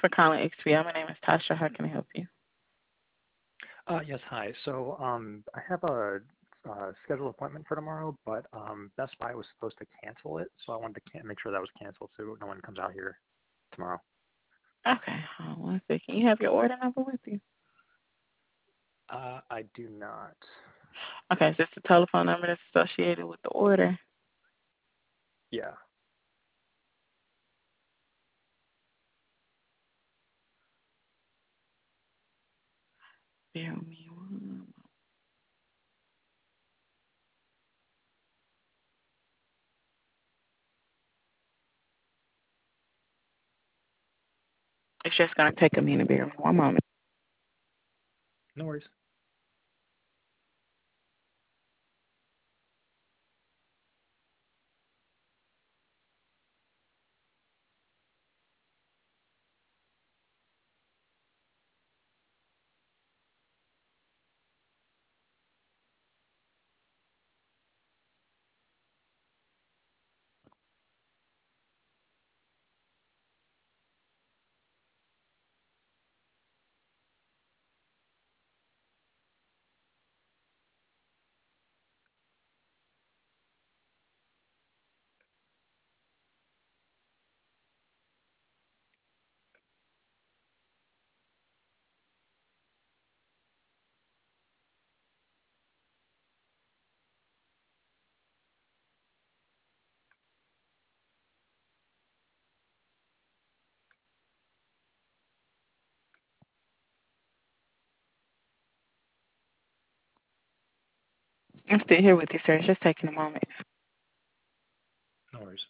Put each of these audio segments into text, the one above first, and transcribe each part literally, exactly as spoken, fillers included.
for calling X P. My name is Tasha. How can I help you? Uh, yes, hi. So um, I have a, uh scheduled appointment for tomorrow, but um, Best Buy was supposed to cancel it, so I wanted to can- make sure that was canceled so no one comes out here tomorrow. Okay, hold on one second. You have your order number with you? Uh, I do not. Okay, is this the telephone number that's associated with the order? Yeah, Bear with me one. It's just gonna take a minute. Bear with me one moment. no worries. I'm still here with you, sir. It's just taking a moment. No worries.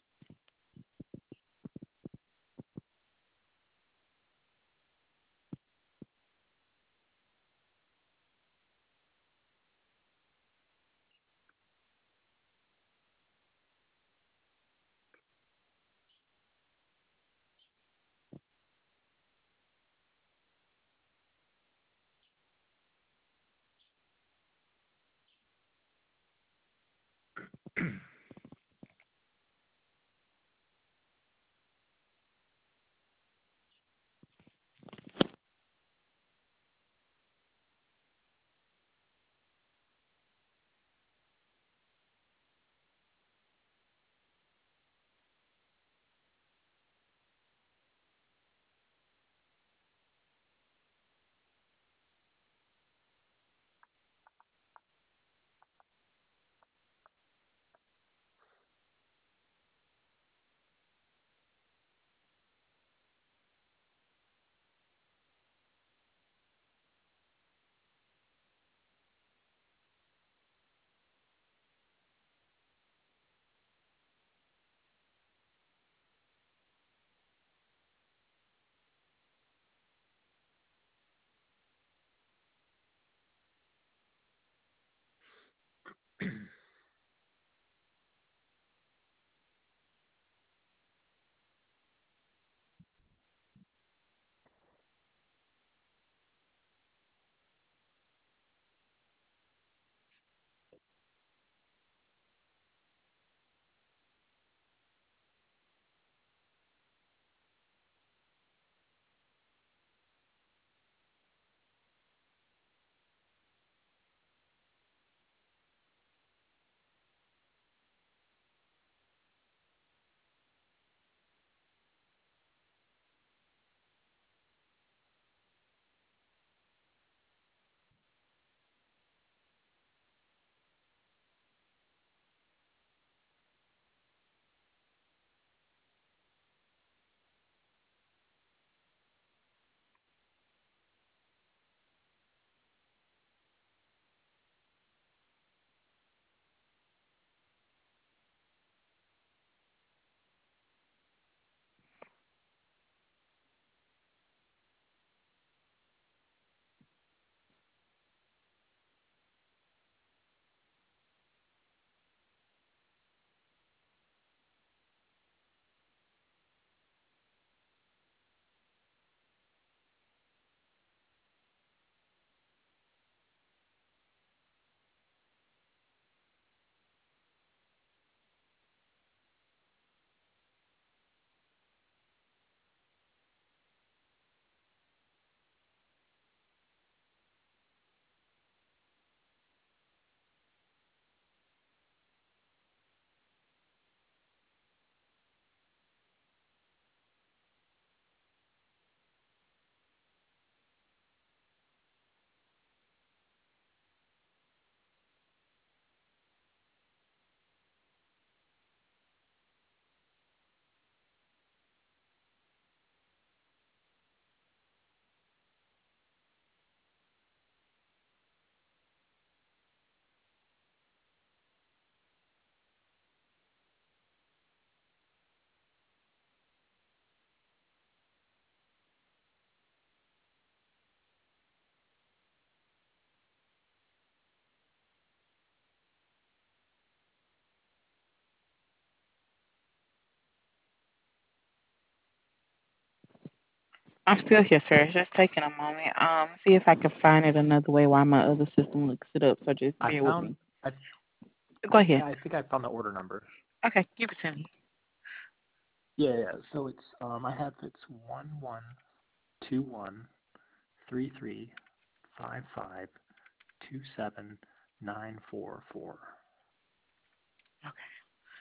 I'm still here, sir. It's just taking a moment. Um, see if I can find it another way while my other system looks it up. So just I bear with found, me. I, Go ahead. yeah, I think I found the order number. Okay, give it to me. Yeah, yeah. So it's, um, I have, it's one one two one three three five five two seven nine four four. Okay.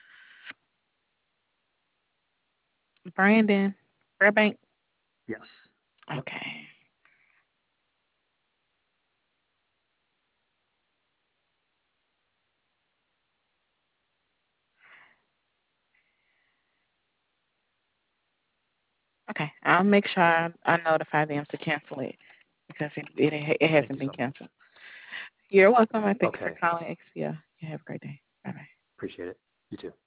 Brandon, Burbank. Yes. Yep. Okay. Okay. I'll make sure I, I notify them to cancel it because it it, it Thank hasn't you been so much. canceled. You're welcome, and thank you for Okay. calling X P O. You have a great day. Bye bye. Appreciate it. You too.